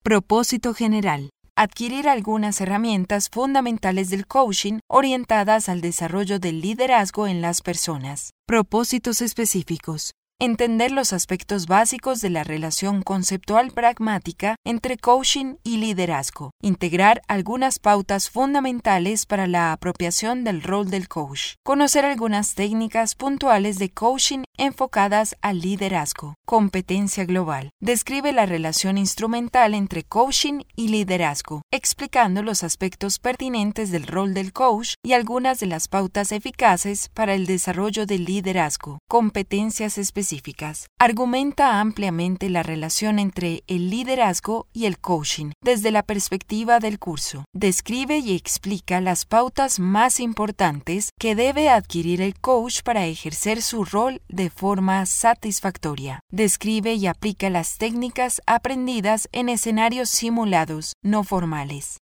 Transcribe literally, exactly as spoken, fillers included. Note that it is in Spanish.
Propósito general. Adquirir algunas herramientas fundamentales del coaching orientadas al desarrollo del liderazgo en las personas. Propósitos específicos. Entender los aspectos básicos de la relación conceptual pragmática entre coaching y liderazgo. Integrar algunas pautas fundamentales para la apropiación del rol del coach. Conocer algunas técnicas puntuales de coaching enfocadas al liderazgo. Competencia global. Describe la relación instrumental entre coaching y liderazgo, explicando los aspectos pertinentes del rol del coach y algunas de las pautas eficaces para el desarrollo del liderazgo. Competencias específicas. Argumenta ampliamente la relación entre el liderazgo y el coaching desde la perspectiva del curso. Describe y explica las pautas más importantes que debe adquirir el coach para ejercer su rol de forma satisfactoria. Describe y aplica las técnicas aprendidas en escenarios simulados, no formales.